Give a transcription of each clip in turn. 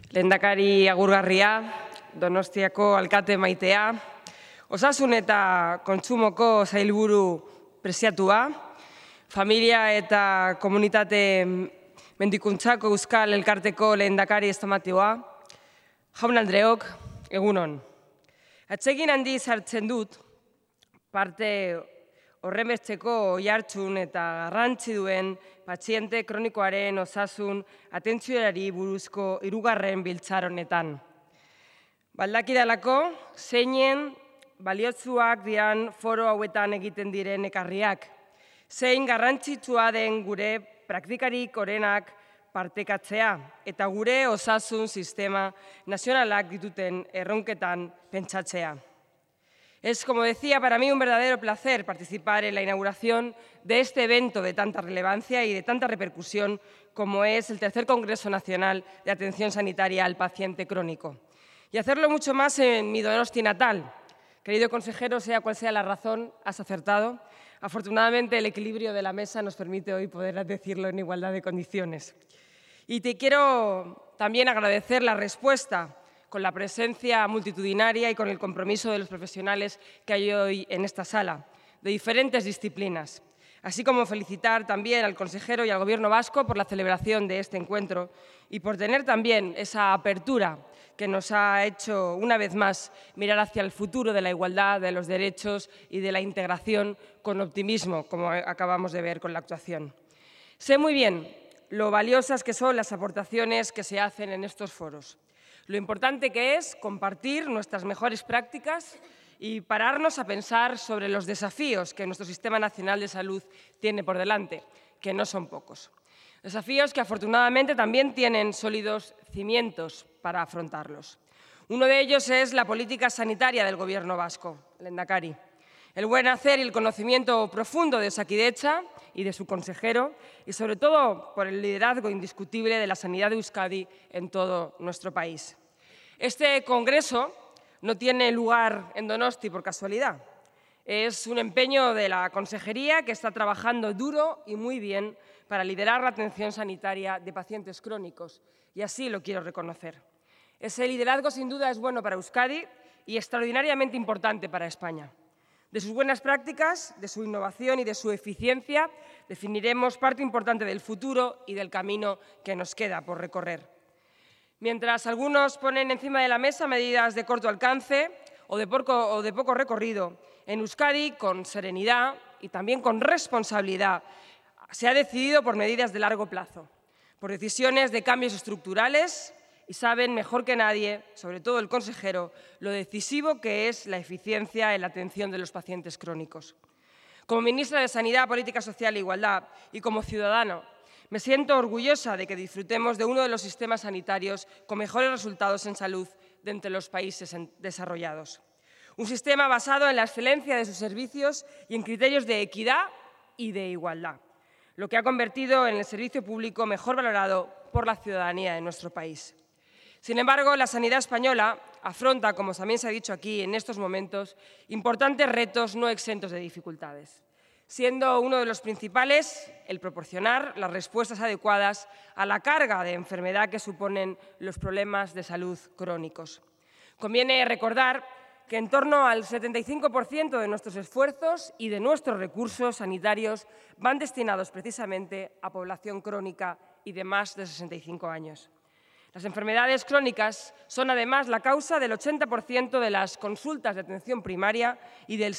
Lehendakari agurgarria, Donostiako alkate maitea, osasun eta kontsumoko sailburu preziatua, familia eta komunitate mendikuntzako euskal elkarteko lehendakari estamatiboa, jaun andreok, egunon. Atsegin handi sartzen dut, parte horrenbesteko oihartzun eta garrantzi duen paziente kronikoaren osasun atentzioari buruzko 3. biltzar honetan. Baldakidalako, zeinen baliotsuak diran foro hauetan egiten diren ekarriak, zein garrantzitsua den gure praktikarik orenak partekatzea eta gure osasun sistema nazionalak dituten erronketan pentsatzea. Es, como decía, para mí un verdadero placer participar en la inauguración de este evento de tanta relevancia y de tanta repercusión como es el tercer Congreso Nacional de Atención Sanitaria al Paciente Crónico. Y hacerlo mucho más en mi Donosti natal. Querido consejero, sea cual sea la razón, has acertado. Afortunadamente, el equilibrio de la mesa nos permite hoy poder decirlo en igualdad de condiciones. Y te quiero también agradecer la respuesta con la presencia multitudinaria y con el compromiso de los profesionales que hay hoy en esta sala, de diferentes disciplinas. Así como felicitar también al consejero y al Gobierno vasco por la celebración de este encuentro y por tener también esa apertura que nos ha hecho, una vez más, mirar hacia el futuro de la igualdad, de los derechos y de la integración con optimismo, como acabamos de ver con la actuación. Sé muy bien lo valiosas que son las aportaciones que se hacen en estos foros. Lo importante que es compartir nuestras mejores prácticas y pararnos a pensar sobre los desafíos que nuestro Sistema Nacional de Salud tiene por delante, que no son pocos. Desafíos que afortunadamente también tienen sólidos cimientos para afrontarlos. Uno de ellos es la política sanitaria del Gobierno vasco, Lehendakari. El buen hacer y el conocimiento profundo de Osakidetza y de su consejero, y sobre todo por el liderazgo indiscutible de la sanidad de Euskadi en todo nuestro país. Este congreso no tiene lugar en Donosti por casualidad. Es un empeño de la consejería que está trabajando duro y muy bien para liderar la atención sanitaria de pacientes crónicos, y así lo quiero reconocer. Ese liderazgo sin duda es bueno para Euskadi y extraordinariamente importante para España. De sus buenas prácticas, de su innovación y de su eficiencia definiremos parte importante del futuro y del camino que nos queda por recorrer. Mientras algunos ponen encima de la mesa medidas de corto alcance o de poco recorrido, en Euskadi, con serenidad y también con responsabilidad, se ha decidido por medidas de largo plazo, por decisiones de cambios estructurales, y saben mejor que nadie, sobre todo el consejero, lo decisivo que es la eficiencia en la atención de los pacientes crónicos. Como ministra de Sanidad, Política Social e Igualdad y como ciudadano, me siento orgullosa de que disfrutemos de uno de los sistemas sanitarios con mejores resultados en salud de entre los países desarrollados. Un sistema basado en la excelencia de sus servicios y en criterios de equidad y de igualdad, lo que ha convertido en el servicio público mejor valorado por la ciudadanía de nuestro país. Sin embargo, la sanidad española afronta, como también se ha dicho aquí en estos momentos, importantes retos no exentos de dificultades, siendo uno de los principales el proporcionar las respuestas adecuadas a la carga de enfermedad que suponen los problemas de salud crónicos. Conviene recordar que en torno al 75% de nuestros esfuerzos y de nuestros recursos sanitarios van destinados precisamente a población crónica y de más de 65 años. Las enfermedades crónicas son además la causa del 80% de las consultas de atención primaria y del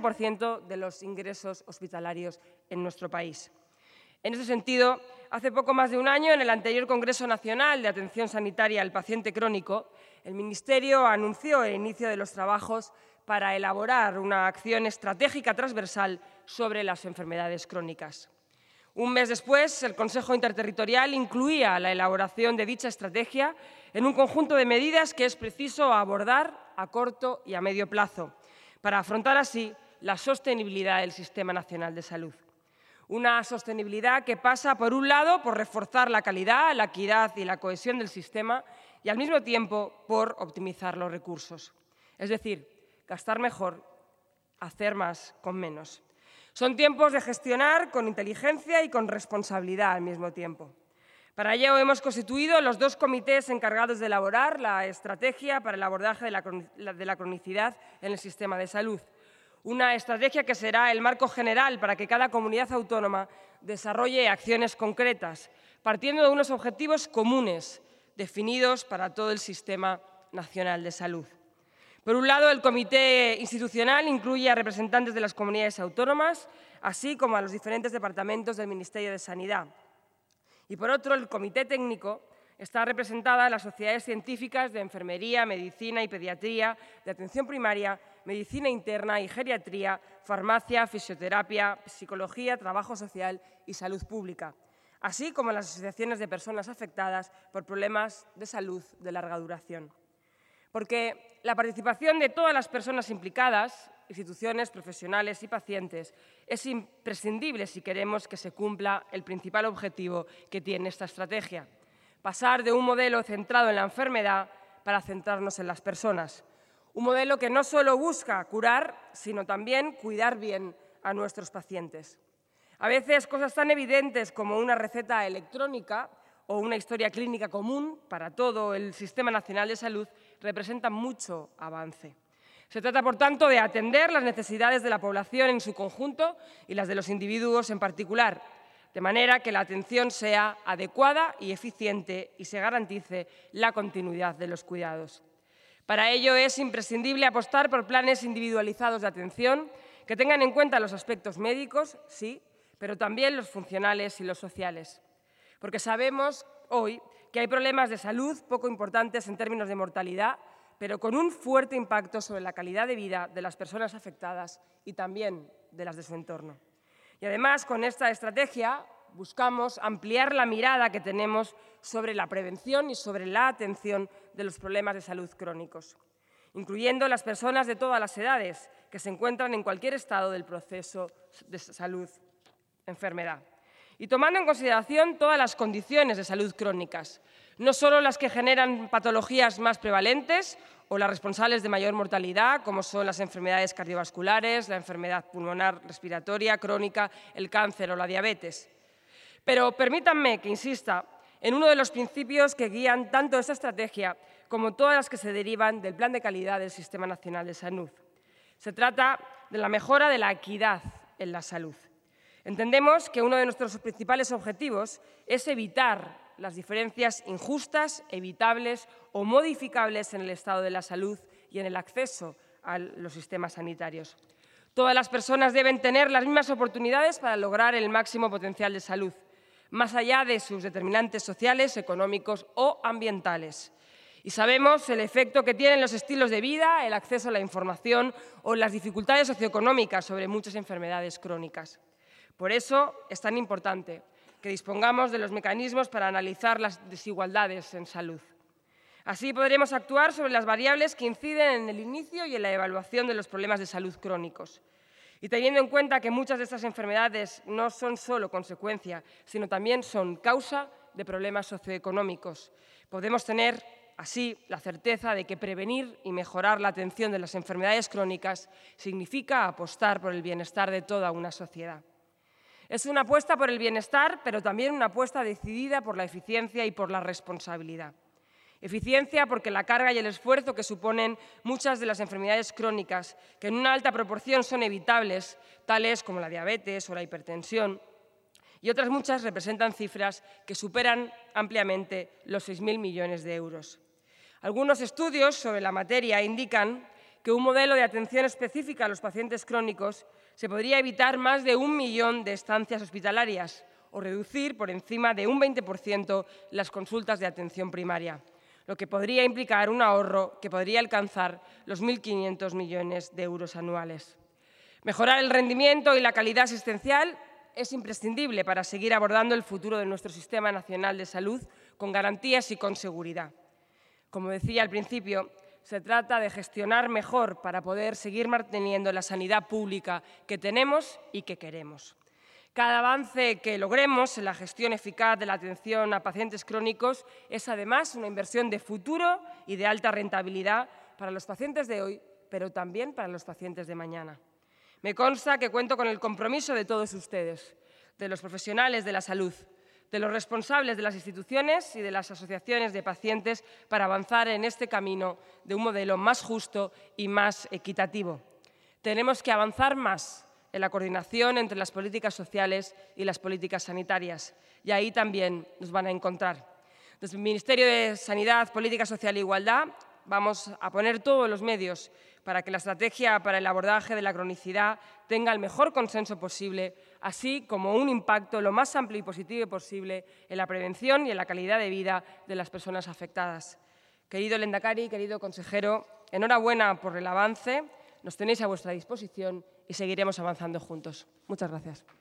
60% de los ingresos hospitalarios en nuestro país. En ese sentido, hace poco más de un año, en el anterior Congreso Nacional de Atención Sanitaria al Paciente Crónico, el Ministerio anunció el inicio de los trabajos para elaborar una acción estratégica transversal sobre las enfermedades crónicas. Un mes después, el Consejo Interterritorial incluía la elaboración de dicha estrategia en un conjunto de medidas que es preciso abordar a corto y a medio plazo, para afrontar así la sostenibilidad del Sistema Nacional de Salud. Una sostenibilidad que pasa, por un lado, por reforzar la calidad, la equidad y la cohesión del sistema y, al mismo tiempo, por optimizar los recursos. Es decir, gastar mejor, hacer más con menos. Son tiempos de gestionar con inteligencia y con responsabilidad al mismo tiempo. Para ello hemos constituido los 2 comités encargados de elaborar la estrategia para el abordaje de la cronicidad en el sistema de salud. Una estrategia que será el marco general para que cada comunidad autónoma desarrolle acciones concretas, partiendo de unos objetivos comunes definidos para todo el Sistema Nacional de Salud. Por un lado, el comité institucional incluye a representantes de las comunidades autónomas, así como a los diferentes departamentos del Ministerio de Sanidad. Y por otro, el comité técnico está representada en las sociedades científicas de enfermería, medicina y pediatría, de atención primaria, medicina interna y geriatría, farmacia, fisioterapia, psicología, trabajo social y salud pública, así como las asociaciones de personas afectadas por problemas de salud de larga duración. Porque la participación de todas las personas implicadas, instituciones, profesionales y pacientes, es imprescindible si queremos que se cumpla el principal objetivo que tiene esta estrategia: pasar de un modelo centrado en la enfermedad para centrarnos en las personas. Un modelo que no solo busca curar, sino también cuidar bien a nuestros pacientes. A veces cosas tan evidentes como una receta electrónica o una historia clínica común para todo el Sistema Nacional de Salud representan mucho avance. Se trata, por tanto, de atender las necesidades de la población en su conjunto y las de los individuos en particular, de manera que la atención sea adecuada y eficiente y se garantice la continuidad de los cuidados. Para ello es imprescindible apostar por planes individualizados de atención que tengan en cuenta los aspectos médicos, sí, pero también los funcionales y los sociales. Porque sabemos hoy que hay problemas de salud poco importantes en términos de mortalidad, pero con un fuerte impacto sobre la calidad de vida de las personas afectadas y también de las de su entorno. Y además, con esta estrategia buscamos ampliar la mirada que tenemos sobre la prevención y sobre la atención de los problemas de salud crónicos, incluyendo las personas de todas las edades que se encuentran en cualquier estado del proceso de salud-enfermedad. Y tomando en consideración todas las condiciones de salud crónicas, no solo las que generan patologías más prevalentes o las responsables de mayor mortalidad, como son las enfermedades cardiovasculares, la enfermedad pulmonar respiratoria crónica, el cáncer o la diabetes. Pero permítanme que insista en uno de los principios que guían tanto esta estrategia como todas las que se derivan del Plan de Calidad del Sistema Nacional de Salud. Se trata de la mejora de la equidad en la salud. Entendemos que uno de nuestros principales objetivos es evitar las diferencias injustas, evitables o modificables en el estado de la salud y en el acceso a los sistemas sanitarios. Todas las personas deben tener las mismas oportunidades para lograr el máximo potencial de salud, más allá de sus determinantes sociales, económicos o ambientales. Y sabemos el efecto que tienen los estilos de vida, el acceso a la información o las dificultades socioeconómicas sobre muchas enfermedades crónicas. Por eso es tan importante que dispongamos de los mecanismos para analizar las desigualdades en salud. Así podremos actuar sobre las variables que inciden en el inicio y en la evaluación de los problemas de salud crónicos. Y teniendo en cuenta que muchas de estas enfermedades no son solo consecuencia, sino también son causa de problemas socioeconómicos, podemos tener así la certeza de que prevenir y mejorar la atención de las enfermedades crónicas significa apostar por el bienestar de toda una sociedad. Es una apuesta por el bienestar, pero también una apuesta decidida por la eficiencia y por la responsabilidad. Eficiencia porque la carga y el esfuerzo que suponen muchas de las enfermedades crónicas, que en una alta proporción son evitables, tales como la diabetes o la hipertensión, y otras muchas representan cifras que superan ampliamente los 6.000 millones de euros. Algunos estudios sobre la materia indican que un modelo de atención específica a los pacientes crónicos se podría evitar más de 1 millón de estancias hospitalarias o reducir por encima de un 20% las consultas de atención primaria, lo que podría implicar un ahorro que podría alcanzar los 1.500 millones de euros anuales. Mejorar el rendimiento y la calidad asistencial es imprescindible para seguir abordando el futuro de nuestro Sistema Nacional de Salud con garantías y con seguridad. Como decía al principio, se trata de gestionar mejor para poder seguir manteniendo la sanidad pública que tenemos y que queremos. Cada avance que logremos en la gestión eficaz de la atención a pacientes crónicos es además una inversión de futuro y de alta rentabilidad para los pacientes de hoy, pero también para los pacientes de mañana. Me consta que cuento con el compromiso de todos ustedes, de los profesionales de la salud, de los responsables de las instituciones y de las asociaciones de pacientes para avanzar en este camino de un modelo más justo y más equitativo. Tenemos que avanzar más en la coordinación entre las políticas sociales y las políticas sanitarias, y ahí también nos van a encontrar. Desde el Ministerio de Sanidad, Política Social e Igualdad vamos a poner todos los medios para que la estrategia para el abordaje de la cronicidad tenga el mejor consenso posible, así como un impacto lo más amplio y positivo posible en la prevención y en la calidad de vida de las personas afectadas. Querido Lehendakari, querido consejero, enhorabuena por el avance, nos tenéis a vuestra disposición y seguiremos avanzando juntos. Muchas gracias.